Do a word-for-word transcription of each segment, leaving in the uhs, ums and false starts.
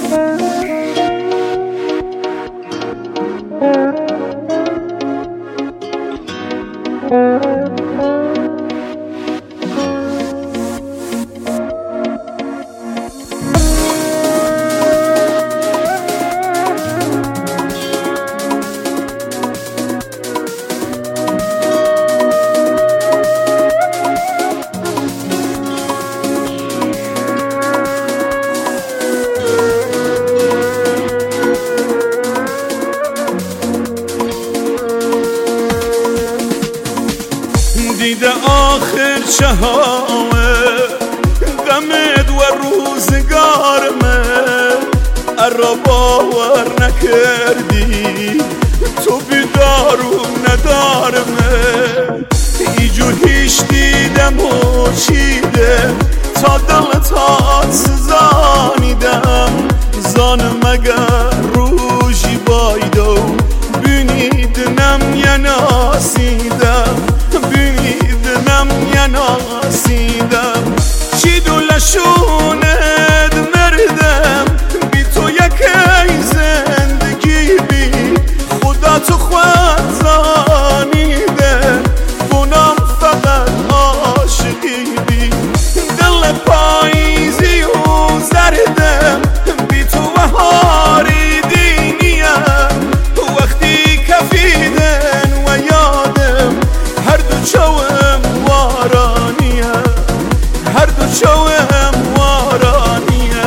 دیده آخر چهامه غمت و روزگارمه ارا باور نکردی تو بیدار و ندارمه ایجو هیچ دیدم و چیده تا دلت هات سزانیدم زانم اگر روشی بایدو بینیدنم یا ناسیدم بینیدنم یا ناسیدم چی دولشوند مردم بی تو یکی زندگی بی خدا تو خود زانیده بونم فقط عاشقی بی دل پاییزی و زردم بی تو بهاری دینیم وقتی کفیدن و یادم هر دو چوم وارانیه هر دو چوم وارانیه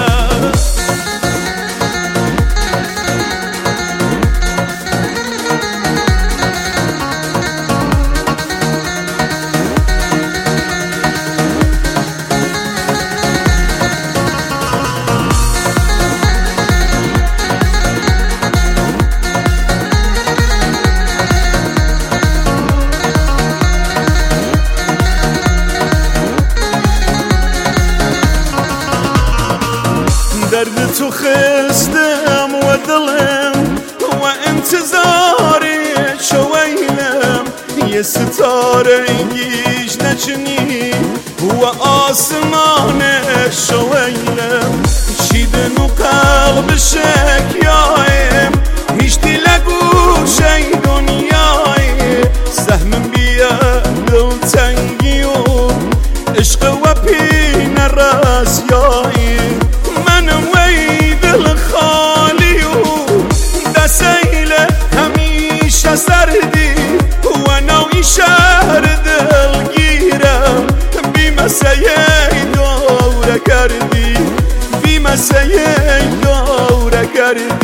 درد تو خستم و دلم و انتظاری شویلم یه ستاره گیش نچنی و آسمان شویلم چیدن و قلب شکیایم هیچ دیلگو شی دنیای سهم بیا دل تنگی و عشق و پین رسیایی منم وی دل خالی و دسیل همیشه سردی و نوی شهر دلگیرم بی مسیح دوره کردی بی مسیح دوره کردی